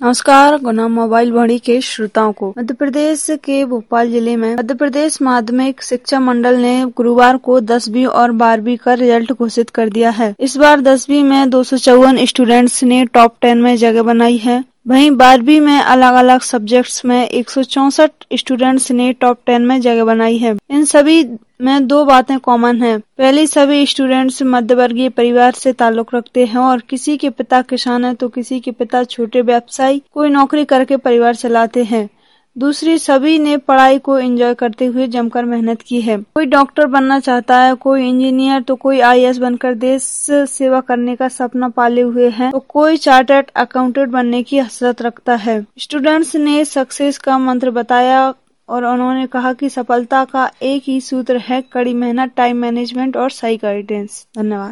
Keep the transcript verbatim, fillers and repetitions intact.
नमस्कार। गुना मोबाइल वाणी के श्रोताओं को मध्य प्रदेश के भोपाल जिले में मध्य प्रदेश माध्यमिक शिक्षा मंडल ने गुरुवार को दसवीं और बारहवीं का रिजल्ट घोषित कर दिया है। इस बार दसवीं में दो सौ चौवन स्टूडेंट्स ने टॉप टेन में जगह बनाई है। वहीं बारहवीं में अलग अलग सब्जेक्ट्स में एक सौ चौसठ स्टूडेंट्स ने टॉप टेन में जगह बनाई है। इन सभी में दो बातें कॉमन हैं। पहली, सभी स्टूडेंट्स मध्यवर्गीय परिवार से ताल्लुक रखते हैं और किसी के पिता किसान हैं तो किसी के पिता छोटे व्यवसायी कोई नौकरी करके परिवार चलाते हैं। दूसरी, सभी ने पढ़ाई को एंजॉय करते हुए जमकर मेहनत की है। कोई डॉक्टर बनना चाहता है, कोई इंजीनियर, तो कोई आई ए एस बनकर देश सेवा करने का सपना पाले हुए है, तो कोई चार्टर्ड अकाउंटेंट बनने की हसरत रखता है। स्टूडेंट्स ने सक्सेस का मंत्र बताया और उन्होंने कहा कि सफलता का एक ही सूत्र है, कड़ी मेहनत, टाइम मैनेजमेंट और सही गाइडेंस। धन्यवाद।